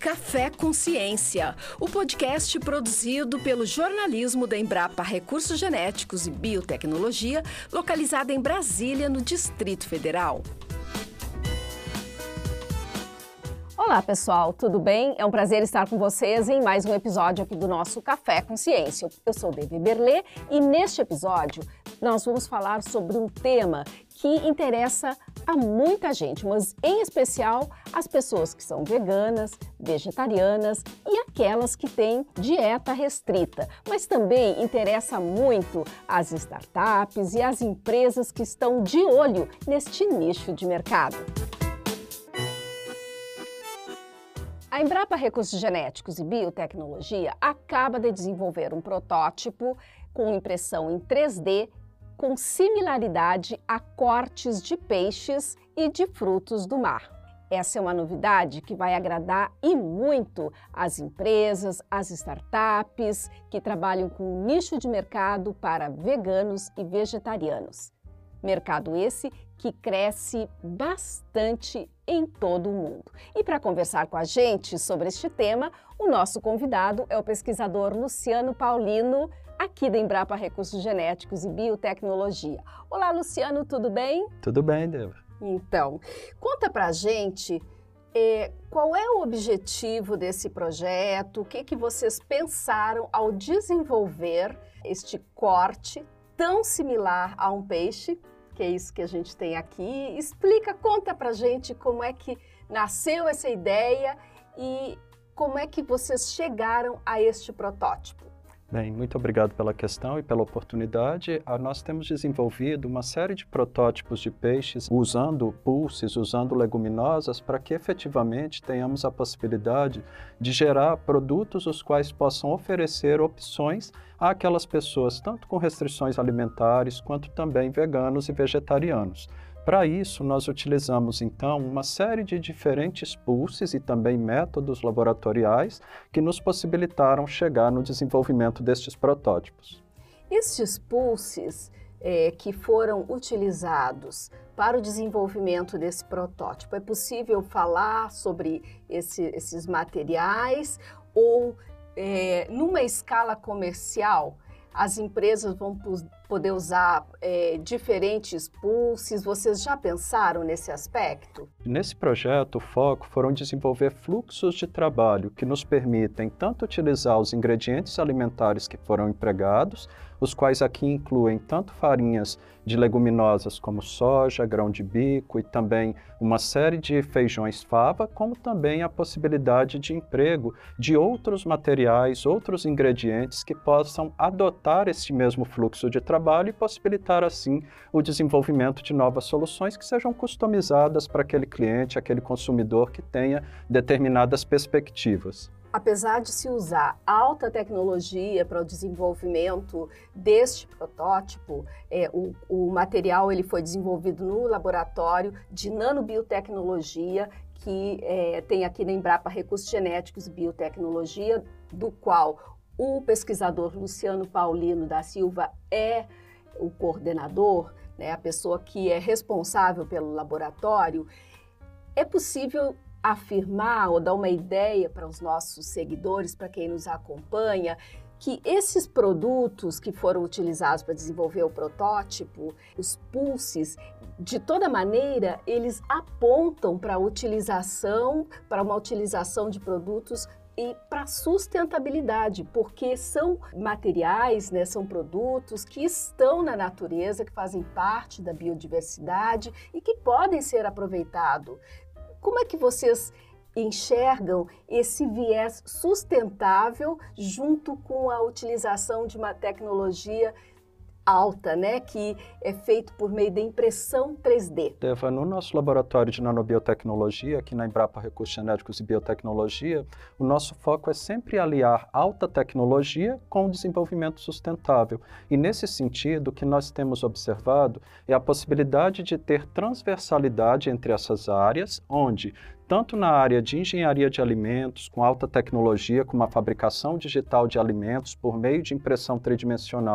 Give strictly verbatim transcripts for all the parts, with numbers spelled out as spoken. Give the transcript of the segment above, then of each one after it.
Café Consciência, o podcast produzido pelo jornalismo da Embrapa Recursos Genéticos e Biotecnologia, localizada em Brasília, no Distrito Federal. Olá pessoal, tudo bem? É um prazer estar com vocês em mais um episódio aqui do nosso Café Consciência. Eu sou Devi Berlê e neste episódio nós vamos falar sobre um tema que interessa a muita gente, mas em especial as pessoas que são veganas, vegetarianas e aquelas que têm dieta restrita. Mas também interessa muito as startups e as empresas que estão de olho neste nicho de mercado. A Embrapa Recursos Genéticos e Biotecnologia acaba de desenvolver um protótipo com impressão em três D com similaridade a cortes de peixes e de frutos do mar. Essa é uma novidade que vai agradar e muito as empresas, as startups que trabalham com um nicho de mercado para veganos e vegetarianos. Mercado esse que cresce bastante em todo o mundo. E para conversar com a gente sobre este tema, o nosso convidado é o pesquisador Luciano Paulino, aqui da Embrapa Recursos Genéticos e Biotecnologia. Olá, Luciano, tudo bem? Tudo bem, Deva. Então, conta pra gente é, qual é o objetivo desse projeto, o que, que vocês pensaram ao desenvolver este corte tão similar a um peixe, que é isso que a gente tem aqui. Explica, conta pra gente como é que nasceu essa ideia e como é que vocês chegaram a este protótipo. Bem, muito obrigado pela questão e pela oportunidade. Nós temos desenvolvido uma série de protótipos de peixes usando pulses, usando leguminosas, para que efetivamente tenhamos a possibilidade de gerar produtos os quais possam oferecer opções àquelas pessoas, tanto com restrições alimentares, quanto também veganos e vegetarianos. Para isso, nós utilizamos, então, uma série de diferentes pulses e também métodos laboratoriais que nos possibilitaram chegar no desenvolvimento destes protótipos. Estes pulses é, que foram utilizados para o desenvolvimento desse protótipo, é possível falar sobre esse, esses materiais ou, é, numa escala comercial, as empresas vão poder usar é, diferentes pulses? Vocês já pensaram nesse aspecto? Nesse projeto, o foco foram desenvolver fluxos de trabalho que nos permitem tanto utilizar os ingredientes alimentares que foram empregados, os quais aqui incluem tanto farinhas de leguminosas como soja, grão de bico e também uma série de feijões fava, como também a possibilidade de emprego de outros materiais, outros ingredientes que possam adotar esse mesmo fluxo de trabalho e possibilitar assim o desenvolvimento de novas soluções que sejam customizadas para aquele cliente, aquele consumidor que tenha determinadas perspectivas. Apesar de se usar alta tecnologia para o desenvolvimento deste protótipo, é, o, o material ele foi desenvolvido no laboratório de nanobiotecnologia, que é, tem aqui na Embrapa Recursos Genéticos e Biotecnologia, do qual o pesquisador Luciano Paulino da Silva é o coordenador, né, a pessoa que é responsável pelo laboratório. É possível afirmar ou dar uma ideia para os nossos seguidores, para quem nos acompanha, que esses produtos que foram utilizados para desenvolver o protótipo, os pulses, de toda maneira, eles apontam para a utilização, para uma utilização de produtos e para sustentabilidade, porque são materiais, né, são produtos que estão na natureza, que fazem parte da biodiversidade e que podem ser aproveitados. Como é que vocês enxergam esse viés sustentável junto com a utilização de uma tecnologia alta, né, que é feito por meio da impressão três D? Deva, no nosso laboratório de nanobiotecnologia, aqui na Embrapa Recursos Genéticos e Biotecnologia, o nosso foco é sempre aliar alta tecnologia com o desenvolvimento sustentável. E nesse sentido, o que nós temos observado é a possibilidade de ter transversalidade entre essas áreas, onde tanto na área de engenharia de alimentos, com alta tecnologia, como a fabricação digital de alimentos por meio de impressão tridimensional,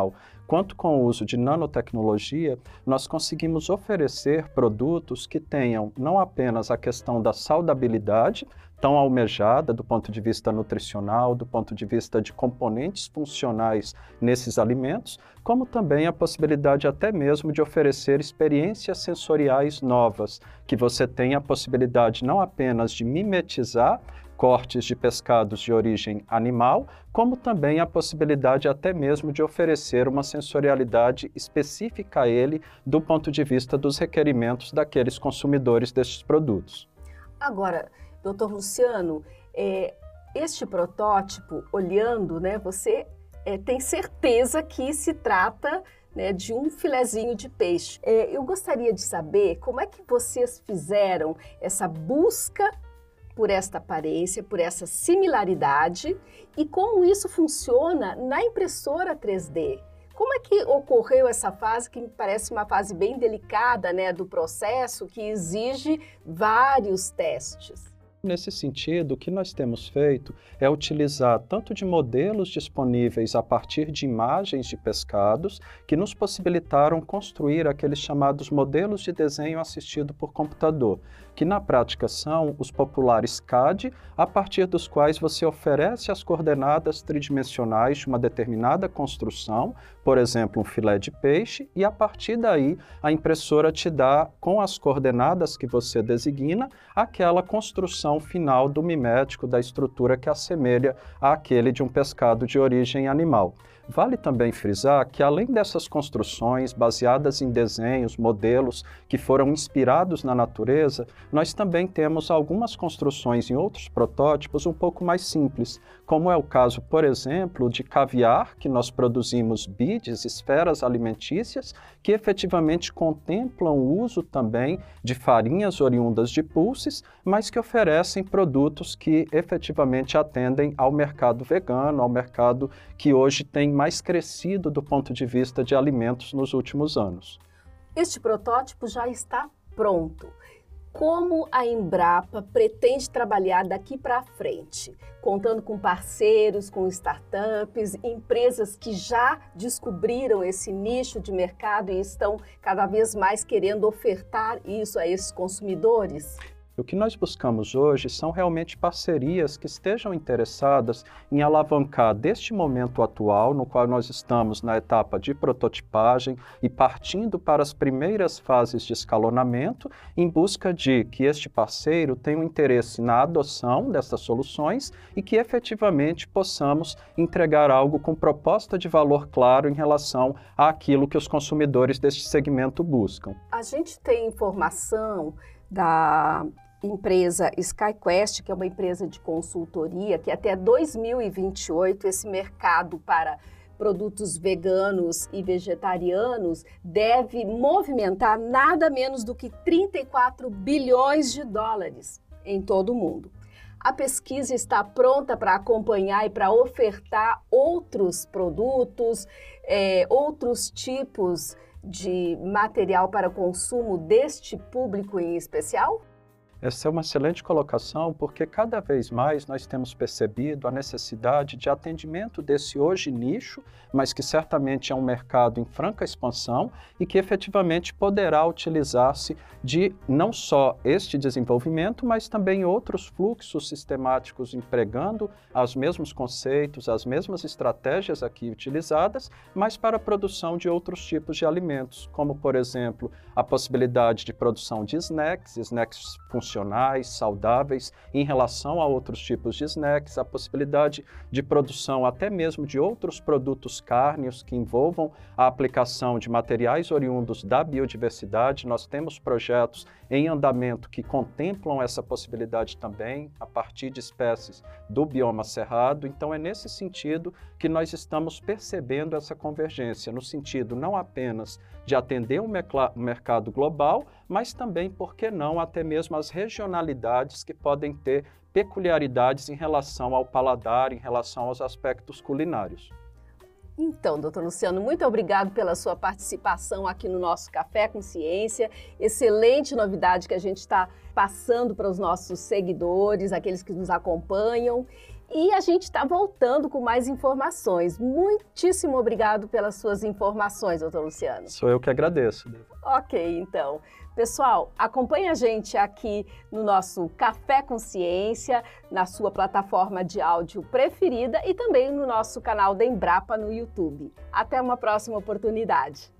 quanto com o uso de nanotecnologia, nós conseguimos oferecer produtos que tenham não apenas a questão da saudabilidade, tão almejada do ponto de vista nutricional, do ponto de vista de componentes funcionais nesses alimentos, como também a possibilidade até mesmo de oferecer experiências sensoriais novas, que você tenha a possibilidade não apenas de mimetizar cortes de pescados de origem animal, como também a possibilidade até mesmo de oferecer uma sensorialidade específica a ele do ponto de vista dos requerimentos daqueles consumidores destes produtos. Agora, doutor Luciano, é, este protótipo, olhando, né, você é, tem certeza que se trata, né, de um filezinho de peixe. É, eu gostaria de saber como é que vocês fizeram essa busca por esta aparência, por essa similaridade e como isso funciona na impressora três D. Como é que ocorreu essa fase, que me parece uma fase bem delicada, né, do processo, que exige vários testes? Nesse sentido, o que nós temos feito é utilizar tanto de modelos disponíveis a partir de imagens de pescados que nos possibilitaram construir aqueles chamados modelos de desenho assistido por computador, que na prática são os populares C A D, a partir dos quais você oferece as coordenadas tridimensionais de uma determinada construção, por exemplo, um filé de peixe, e a partir daí a impressora te dá, com as coordenadas que você designa, aquela construção final do mimético da estrutura que assemelha àquele de um pescado de origem animal. Vale também frisar que, além dessas construções baseadas em desenhos, modelos que foram inspirados na natureza, nós também temos algumas construções em outros protótipos um pouco mais simples, como é o caso, por exemplo, de caviar, que nós produzimos beads, esferas alimentícias, que efetivamente contemplam o uso também de farinhas oriundas de pulses, mas que oferecem produtos que efetivamente atendem ao mercado vegano, ao mercado que hoje tem mais crescido do ponto de vista de alimentos nos últimos anos. Este protótipo já está pronto. Como a Embrapa pretende trabalhar daqui para frente, contando com parceiros, com startups, empresas que já descobriram esse nicho de mercado e estão cada vez mais querendo ofertar isso a esses consumidores? O que nós buscamos hoje são realmente parcerias que estejam interessadas em alavancar deste momento atual, no qual nós estamos na etapa de prototipagem e partindo para as primeiras fases de escalonamento, em busca de que este parceiro tenha um interesse na adoção dessas soluções e que efetivamente possamos entregar algo com proposta de valor claro em relação àquilo que os consumidores deste segmento buscam. A gente tem informação da empresa SkyQuest, que é uma empresa de consultoria, que até dois mil e vinte e oito esse mercado para produtos veganos e vegetarianos deve movimentar nada menos do que trinta e quatro bilhões de dólares em todo o mundo. A pesquisa está pronta para acompanhar e para ofertar outros produtos, é, outros tipos de material para consumo deste público em especial? Essa é uma excelente colocação, porque cada vez mais nós temos percebido a necessidade de atendimento desse hoje nicho, mas que certamente é um mercado em franca expansão e que efetivamente poderá utilizar-se de não só este desenvolvimento, mas também outros fluxos sistemáticos empregando os mesmos conceitos, as mesmas estratégias aqui utilizadas, mas para a produção de outros tipos de alimentos, como, por exemplo, a possibilidade de produção de snacks, snacks funcionais, saudáveis, em relação a outros tipos de snacks, a possibilidade de produção até mesmo de outros produtos cárneos que envolvam a aplicação de materiais oriundos da biodiversidade. Nós temos projetos em andamento que contemplam essa possibilidade também, a partir de espécies do bioma cerrado. Então é nesse sentido que nós estamos percebendo essa convergência, no sentido não apenas de atender um mercado global, mas também, por que não, até mesmo as regionalidades que podem ter peculiaridades em relação ao paladar, em relação aos aspectos culinários. Então, doutor Luciano, muito obrigado pela sua participação aqui no nosso Café com Ciência. Excelente novidade que a gente está passando para os nossos seguidores, aqueles que nos acompanham. E a gente está voltando com mais informações. Muitíssimo obrigado pelas suas informações, doutor Luciano. Sou eu que agradeço. Ok, então. Pessoal, acompanhe a gente aqui no nosso Café com Ciência, na sua plataforma de áudio preferida e também no nosso canal da Embrapa no YouTube. Até uma próxima oportunidade.